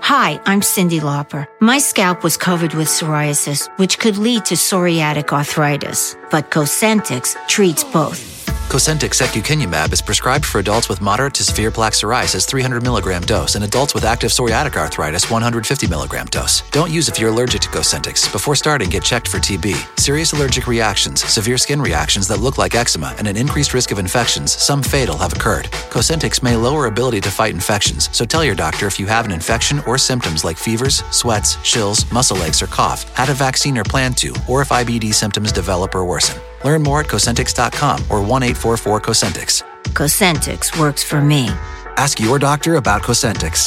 Hi, I'm Cyndi Lauper. My scalp was covered with psoriasis, which could lead to psoriatic arthritis, but Cosentyx treats both. Cosentyx secukinumab is prescribed for adults with moderate to severe plaque psoriasis 300 milligram dose and adults with active psoriatic arthritis 150 milligram dose. Don't use if you're allergic to Cosentyx. Before starting, get checked for TB. Serious allergic reactions, severe skin reactions that look like eczema, and an increased risk of infections, some fatal, have occurred. Cosentyx may lower ability to fight infections, so tell your doctor if you have an infection or symptoms like fevers, sweats, chills, muscle aches, or cough, had a vaccine or plan to, or if IBD symptoms develop or worsen. Learn more at Cosentyx.com or 1-844-COSENTYX. Cosentyx works for me. Ask your doctor about Cosentyx.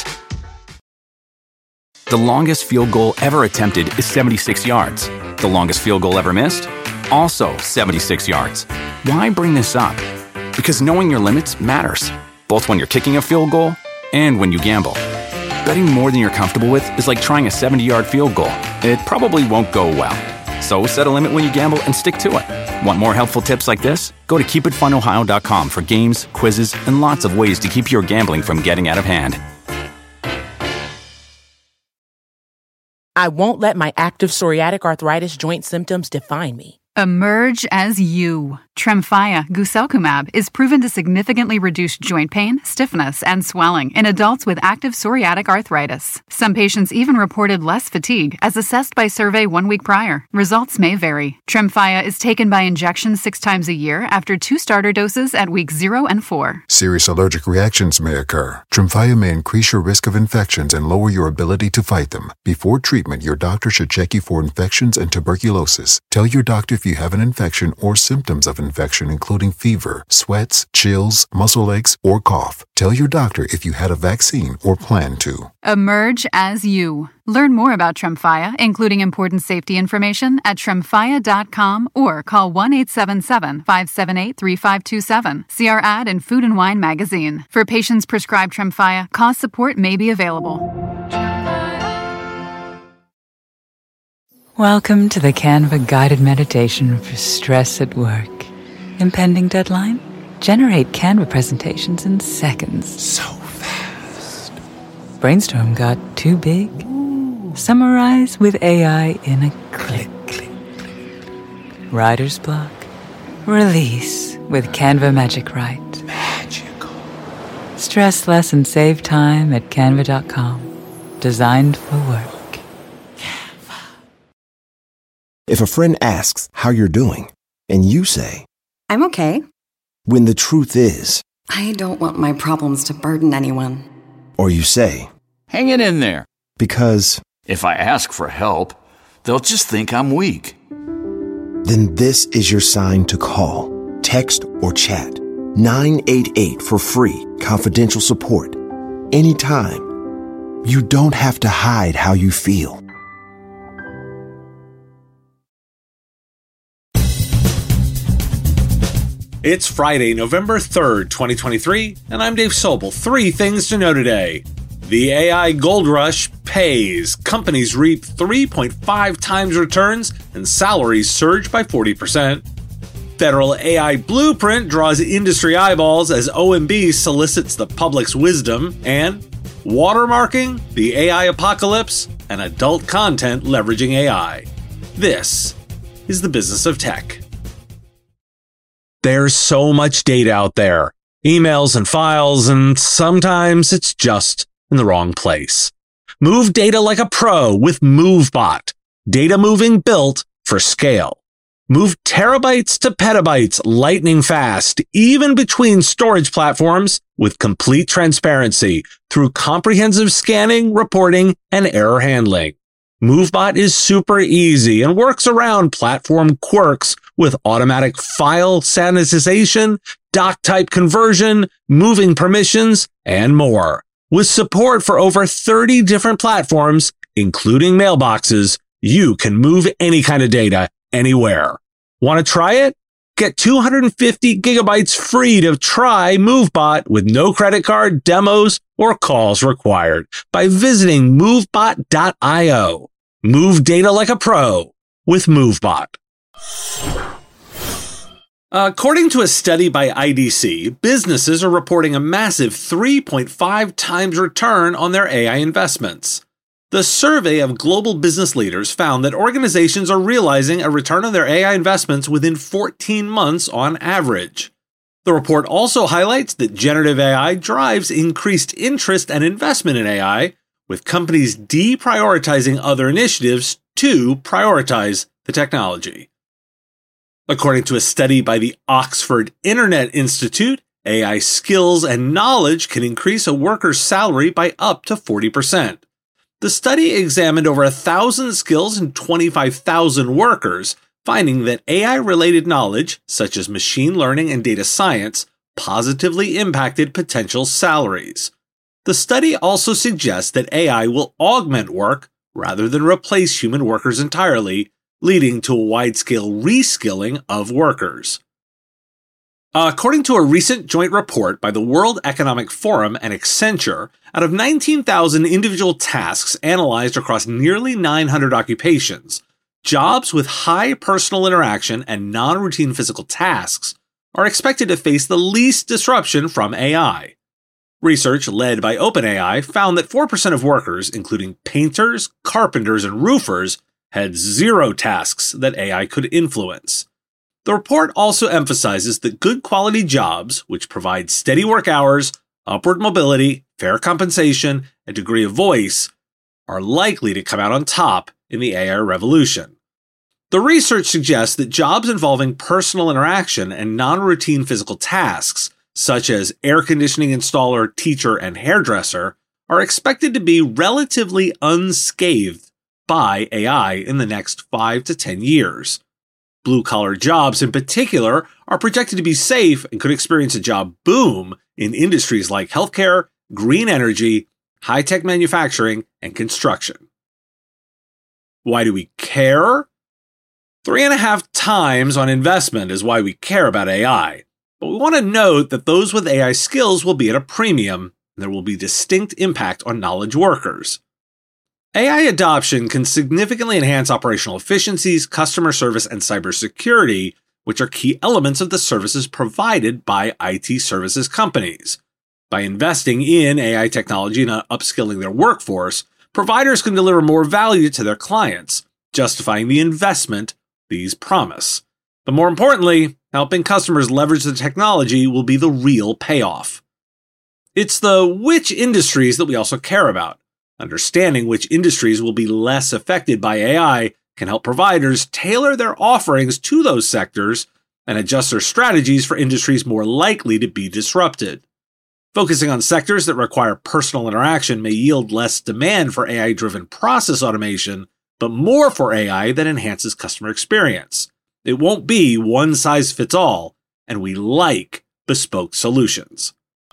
The longest field goal ever attempted is 76 yards. The longest field goal ever missed? Also 76 yards. Why bring this up? Because knowing your limits matters, both when you're kicking a field goal and when you gamble. Betting more than you're comfortable with is like trying a 70-yard field goal. It probably won't go well. So set a limit when you gamble and stick to it. Want more helpful tips like this? Go to keepitfunohio.com for games, quizzes, and lots of ways to keep your gambling from getting out of hand. I won't let my active psoriatic arthritis joint symptoms define me. Emerge as you. Tremfya guselkumab is proven to significantly reduce joint pain, stiffness, and swelling in adults with active psoriatic arthritis. Some patients even reported less fatigue as assessed by survey 1 week prior. Results may vary. Tremfya is taken by injection 6 times a year after 2 starter doses at weeks 0 and 4. Serious allergic reactions may occur. Tremfya may increase your risk of infections and lower your ability to fight them. Before treatment, your doctor should check you for infections and tuberculosis. Tell your doctor if you have an infection or symptoms of infection, including fever, sweats, chills, muscle aches, or cough. Tell your doctor if you had a vaccine or plan to. Emerge as you. Learn more about Tremfya, including important safety information, at tremfya.com or call 1-877-578-3527. See our ad in Food and Wine magazine. For patients prescribed Tremfya, cost support may be available. Welcome to the Canva guided meditation for stress at work. Impending deadline? Generate Canva presentations in seconds. So fast. Brainstorm got too big? Ooh. Summarize with AI in a click. Writer's block? Release with Canva Magic Write. Magical. Stress less and save time at canva.com. Designed for work. If a friend asks how you're doing, and you say, I'm okay. When the truth is, I don't want my problems to burden anyone. Or you say, hang it in there. Because if I ask for help, they'll just think I'm weak. Then this is your sign to call, text, or chat 988 for free, confidential support. Anytime. You don't have to hide how you feel. It's Friday, November 3rd, 2023, and I'm Dave Sobel. 3 things to know today. The AI gold rush pays. Companies reap 3.5 times returns, and salaries surge by 40%. Federal AI blueprint draws industry eyeballs as OMB solicits the public's wisdom, and watermarking, the AI apocalypse, and adult content leveraging AI. This is the business of tech. There's so much data out there, emails and files, and sometimes it's just in the wrong place. Move data like a pro with MoveBot, data moving built for scale. Move terabytes to petabytes lightning fast, even between storage platforms, with complete transparency through comprehensive scanning, reporting, and error handling. MoveBot is super easy and works around platform quirks with automatic file sanitization, doc type conversion, moving permissions, and more. With support for over 30 different platforms, including mailboxes, you can move any kind of data anywhere. Want to try it? Get 250 gigabytes free to try MoveBot with no credit card, demos, or calls required by visiting movebot.io. Move data like a pro with MoveBot. According to a study by IDC, businesses are reporting a massive 3.5 times return on their AI investments. The survey of global business leaders found that organizations are realizing a return on their AI investments within 14 months on average. The report also highlights that generative AI drives increased interest and investment in AI, with companies deprioritizing other initiatives to prioritize the technology. According to a study by the Oxford Internet Institute, AI skills and knowledge can increase a worker's salary by up to 40%. The study examined over 1,000 skills and 25,000 workers, finding that AI-related knowledge, such as machine learning and data science, positively impacted potential salaries. The study also suggests that AI will augment work rather than replace human workers entirely, leading to a wide-scale reskilling of workers. According to a recent joint report by the World Economic Forum and Accenture, out of 19,000 individual tasks analyzed across nearly 900 occupations, jobs with high personal interaction and non-routine physical tasks are expected to face the least disruption from AI. Research led by OpenAI found that 4% of workers, including painters, carpenters, and roofers, had zero tasks that AI could influence. The report also emphasizes that good quality jobs, which provide steady work hours, upward mobility, fair compensation, and degree of voice, are likely to come out on top in the AI revolution. The research suggests that jobs involving personal interaction and non-routine physical tasks, such as air conditioning installer, teacher, and hairdresser, are expected to be relatively unscathed by AI in the next 5 to 10 years. Blue-collar jobs in particular are projected to be safe and could experience a job boom in industries like healthcare, green energy, high-tech manufacturing, and construction. Why do we care? 3.5 times on investment is why we care about AI. But we want to note that those with AI skills will be at a premium, and there will be distinct impact on knowledge workers. AI adoption can significantly enhance operational efficiencies, customer service, and cybersecurity, which are key elements of the services provided by IT services companies. By investing in AI technology and upskilling their workforce, providers can deliver more value to their clients, justifying the investment these promise. But more importantly, helping customers leverage the technology will be the real payoff. It's the which industries that we also care about. Understanding which industries will be less affected by AI can help providers tailor their offerings to those sectors and adjust their strategies for industries more likely to be disrupted. Focusing on sectors that require personal interaction may yield less demand for AI-driven process automation, but more for AI that enhances customer experience. It won't be one size fits all, and we like bespoke solutions.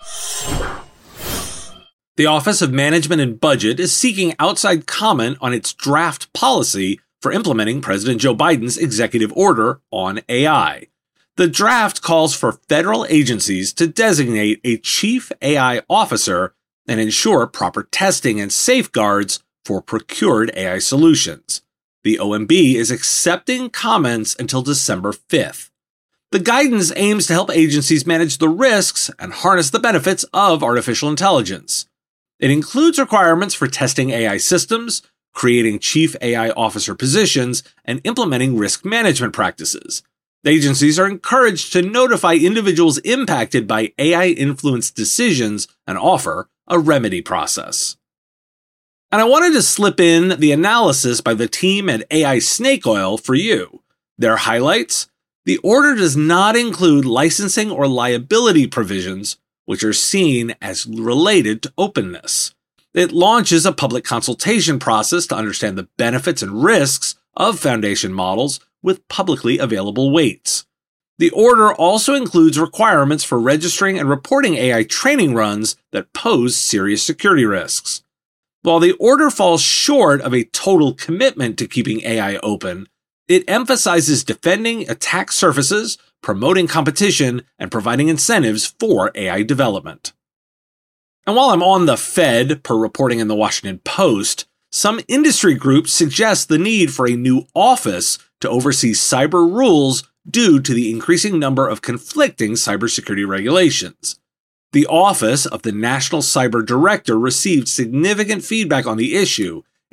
The Office of Management and Budget is seeking outside comment on its draft policy for implementing President Joe Biden's executive order on AI. The draft calls for federal agencies to designate a chief AI officer and ensure proper testing and safeguards for procured AI solutions. The OMB is accepting comments until December 5th. The guidance aims to help agencies manage the risks and harness the benefits of artificial intelligence. It includes requirements for testing AI systems, creating chief AI officer positions, and implementing risk management practices. Agencies are encouraged to notify individuals impacted by AI-influenced decisions and offer a remedy process. And I wanted to slip in the analysis by the team at AI Snake Oil for you. Their highlights: the order does not include licensing or liability provisions, which are seen as related to openness. It launches a public consultation process to understand the benefits and risks of foundation models with publicly available weights. The order also includes requirements for registering and reporting AI training runs that pose serious security risks. While the order falls short of a total commitment to keeping AI open, it emphasizes defending attack surfaces, promoting competition, and providing incentives for AI development. And while I'm on the Fed, per reporting in the Washington Post, some industry groups suggest the need for a new office to oversee cyber rules due to the increasing number of conflicting cybersecurity regulations. The Office of the National Cyber Director received significant feedback on the issue,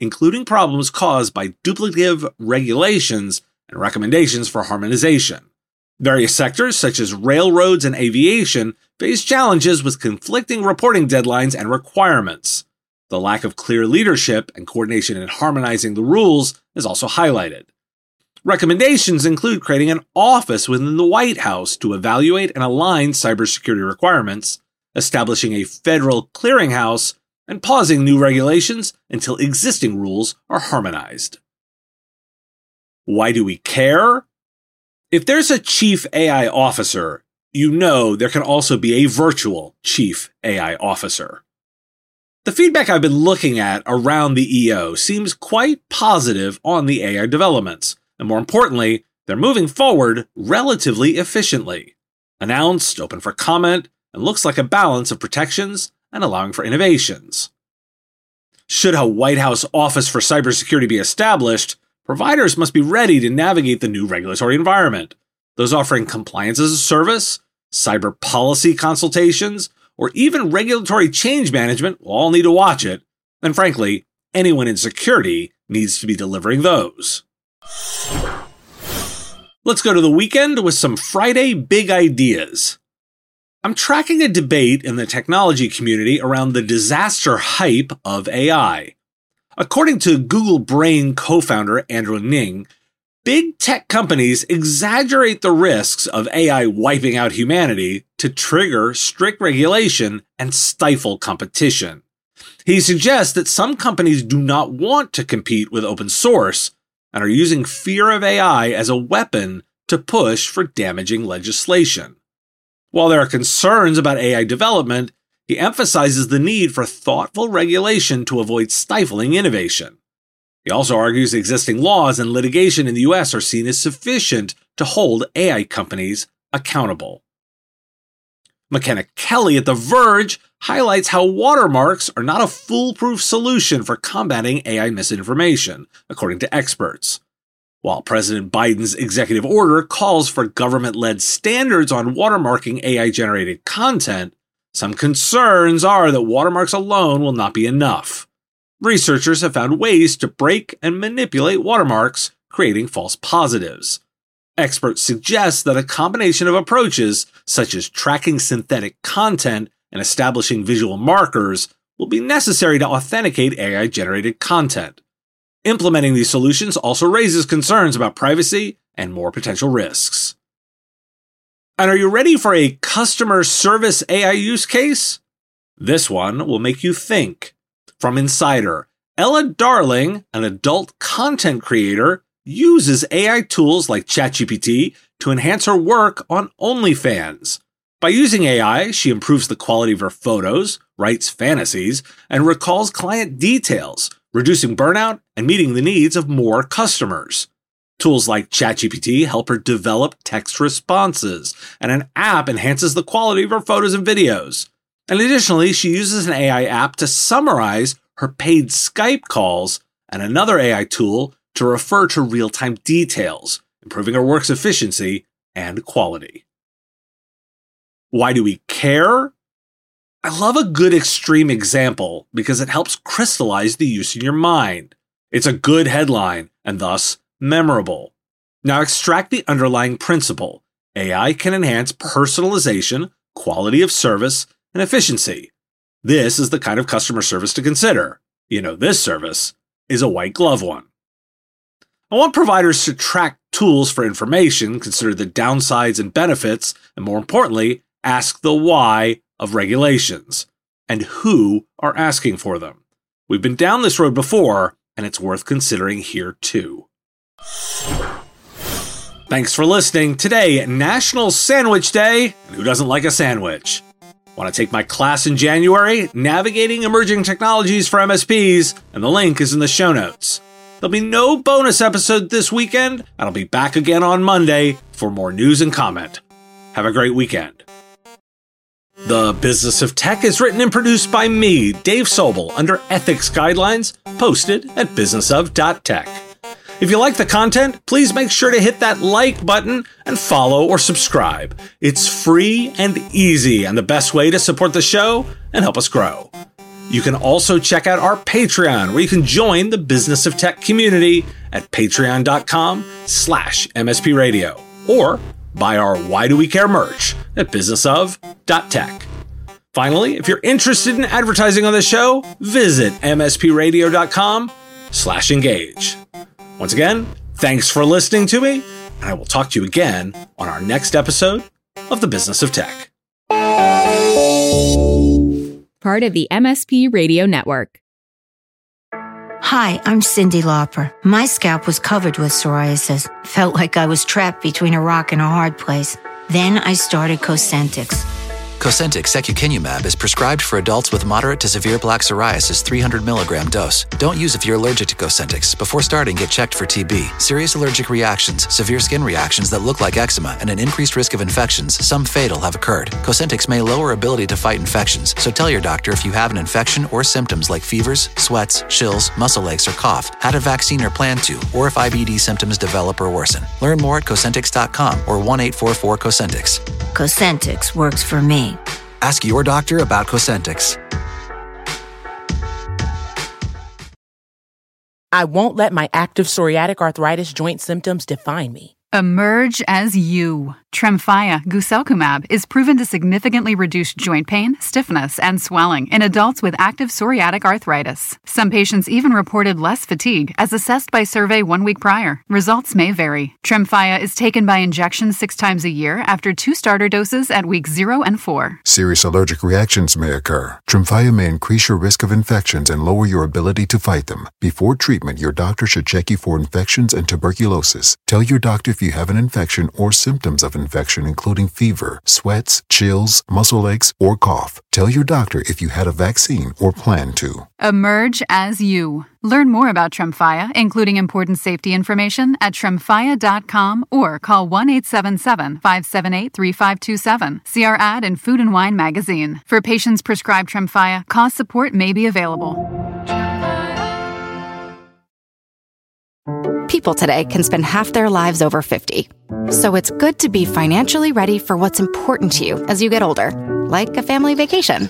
including problems caused by duplicative regulations and recommendations for harmonization. Various sectors, such as railroads and aviation, face challenges with conflicting reporting deadlines and requirements. The lack of clear leadership and coordination in harmonizing the rules is also highlighted. Recommendations include creating an office within the White House to evaluate and align cybersecurity requirements, establishing a federal clearinghouse, and pausing new regulations until existing rules are harmonized. Why do we care? If there's a chief AI officer, you know there can also be a virtual chief AI officer. The feedback I've been looking at around the EO seems quite positive on the AI developments, and more importantly, they're moving forward relatively efficiently. Announced, open for comment, and looks like a balance of protections and allowing for innovations. Should a White House Office for Cybersecurity be established, providers must be ready to navigate the new regulatory environment. Those offering compliance as a service, cyber policy consultations, or even regulatory change management will all need to watch it. And frankly, anyone in security needs to be delivering those. Let's go to the weekend with some Friday big ideas. I'm tracking a debate in the technology community around the disaster hype of AI. According to Google Brain co-founder Andrew Ng, big tech companies exaggerate the risks of AI wiping out humanity to trigger strict regulation and stifle competition. He suggests that some companies do not want to compete with open source and are using fear of AI as a weapon to push for damaging legislation. While there are concerns about AI development, he emphasizes the need for thoughtful regulation to avoid stifling innovation. He also argues existing laws and litigation in the US are seen as sufficient to hold AI companies accountable. McKenna Kelly at The Verge highlights how watermarks are not a foolproof solution for combating AI misinformation, according to experts. While President Biden's executive order calls for government-led standards on watermarking AI-generated content, some concerns are that watermarks alone will not be enough. Researchers have found ways to break and manipulate watermarks, creating false positives. Experts suggest that a combination of approaches, such as tracking synthetic content and establishing visual markers, will be necessary to authenticate AI-generated content. Implementing these solutions also raises concerns about privacy and more potential risks. And are you ready for a customer service AI use case? This one will make you think. From Insider, Ella Darling, an adult content creator, uses AI tools like ChatGPT to enhance her work on OnlyFans. By using AI, she improves the quality of her photos, writes fantasies, and recalls client details, reducing burnout and meeting the needs of more customers. Tools like ChatGPT help her develop text responses, and an app enhances the quality of her photos and videos. And additionally, she uses an AI app to summarize her paid Skype calls and another AI tool to refer to real-time details, improving her work's efficiency and quality. Why do we care? I love a good extreme example because it helps crystallize the use in your mind. It's a good headline and thus memorable. Now extract the underlying principle. AI can enhance personalization, quality of service, and efficiency. This is the kind of customer service to consider. This service is a white glove one. I want providers to track tools for information, consider the downsides and benefits, and more importantly, ask the why of regulations and who are asking for them. We've been down this road before, and it's worth considering here too. Thanks for listening. Today, National Sandwich Day, and who doesn't like a sandwich? Want to take my class in January? Navigating Emerging Technologies for MSPs, and the link is in the show notes. There'll be no bonus episode this weekend, and I'll be back again on Monday for more news and comment. Have a great weekend. The Business of Tech is written and produced by me, Dave Sobel, under ethics guidelines posted at businessof.tech. If you like the content, please make sure to hit that like button and follow or subscribe. It's free and easy and the best way to support the show and help us grow. You can also check out our Patreon, where you can join the Business of Tech community at patreon.com/MSP Radio, or buy our Why Do We Care merch at businessof.tech. Finally, if you're interested in advertising on the show, visit mspradio.com/engage. Once again, thanks for listening to me, and I will talk to you again on our next episode of The Business of Tech. Part of the MSP Radio Network. Hi, I'm Cyndi Lauper. My scalp was covered with psoriasis. Felt like I was trapped between a rock and a hard place. Then I started Cosentyx. Cosentyx secukinumab is prescribed for adults with moderate to severe plaque psoriasis 300 milligram dose. Don't use if you're allergic to Cosentyx. Before starting, get checked for TB, serious allergic reactions, severe skin reactions that look like eczema, and an increased risk of infections, some fatal, have occurred. Cosentyx may lower ability to fight infections, so tell your doctor if you have an infection or symptoms like fevers, sweats, chills, muscle aches, or cough, had a vaccine or plan to, or if IBD symptoms develop or worsen. Learn more at Cosentyx.com or 1-844-COSENTYX. Cosentyx works for me. Ask your doctor about Cosentyx. I won't let my active psoriatic arthritis joint symptoms define me. Emerge as you. Tremfya guselkumab is proven to significantly reduce joint pain, stiffness, and swelling in adults with active psoriatic arthritis. Some patients even reported less fatigue as assessed by survey 1 week prior. Results may vary. Tremfya is taken by injection 6 times a year after 2 starter doses at weeks 0 and 4. Serious allergic reactions may occur. Tremfya may increase your risk of infections and lower your ability to fight them. Before treatment, your doctor should check you for infections and tuberculosis. Tell your doctor if you have an infection or symptoms of infection, including fever, sweats, chills, muscle aches, or cough. Tell your doctor if you had a vaccine or plan to. Emerge as you. Learn more about Tremfya, including important safety information, at tremfya.com or call 1-877-578-3527. See our ad in Food and Wine magazine. For patients prescribed Tremfya, cost support may be available. People today can spend half their lives over 50. So it's good to be financially ready for what's important to you as you get older, like a family vacation.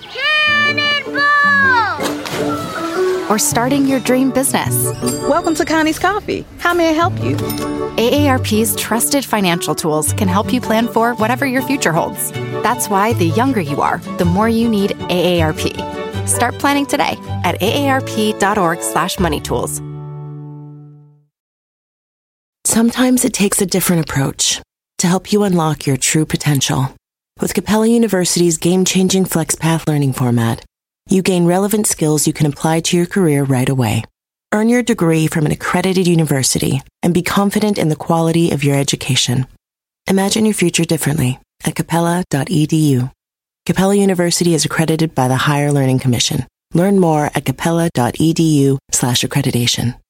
Or starting your dream business. Welcome to Connie's Coffee. How may I help you? AARP's trusted financial tools can help you plan for whatever your future holds. That's why the younger you are, the more you need AARP. Start planning today at aarp.org/moneytools. Sometimes it takes a different approach to help you unlock your true potential. With Capella University's game-changing FlexPath learning format, you gain relevant skills you can apply to your career right away. Earn your degree from an accredited university and be confident in the quality of your education. Imagine your future differently at capella.edu. Capella University is accredited by the Higher Learning Commission. Learn more at capella.edu/accreditation.